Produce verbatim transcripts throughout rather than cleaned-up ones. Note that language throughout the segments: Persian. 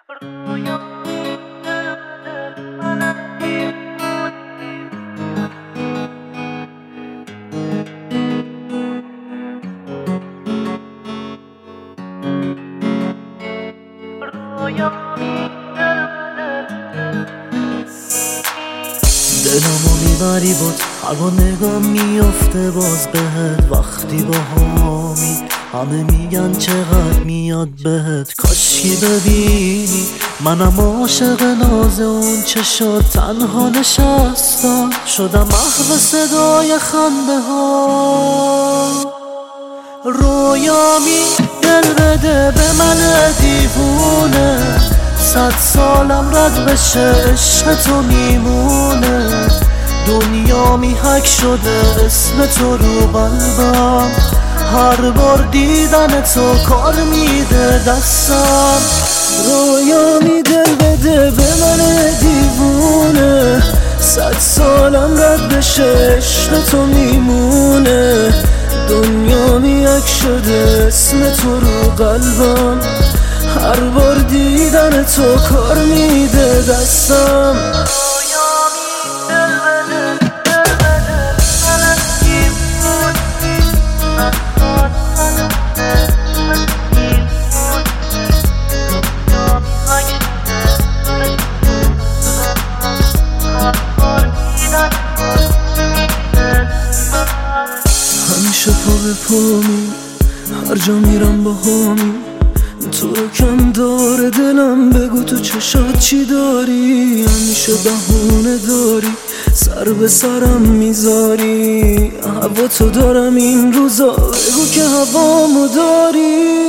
دلمو میبری بود هر با نگاه میافته باز بهت وقتی با هامی همه میگن چقدر میاد بهت کاشکی ببینی منم عاشق ناز اون چشات تنها نشستم شدم محو صدای خنده ها رویامی دل بده به من دیوونه صد سالم رد بشه عشق تو میمونه دنیا میحک شده اسم تو رو قلبم هر بار دیدن تو کار میده دستم رویامی دل بده به من دیوونه صد سالم رد بشه عشق تو میمونه دنیا میحک شده اسم تو رو قلبم هر بار دیدن تو کار میده دستم همیشه پا به پامی هر جا میرم با هامی تو رو کم داره دلم بگو تو چشات چی داری همیشه بهونه داری سر به سرم میذاری هوا تو دارم این روزا بگو که هوامو داری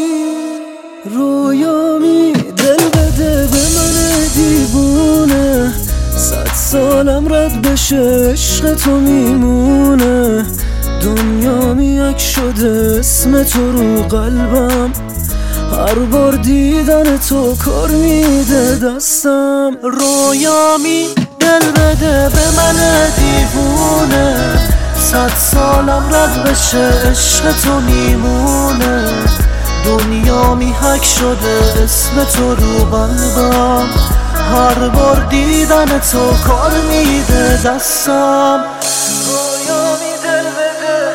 رویامی دل بده به من دیوونه صد سالم رد بشه عشق تو میمونه دنیا میک شده اسم تو رو قلبم هر بار دیدن تو کار میده دستم رویامی دل بده به من دیوونه صد سالم رد بشه عشق تو میمونه دنیا میحک شده اسم تو رو قلبم هر بار دیدن تو کار میده دستم رویامی دل بده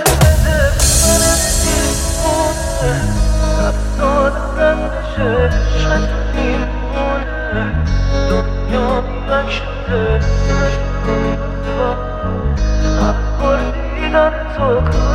دنیا میحک شده هر بار دیدن تو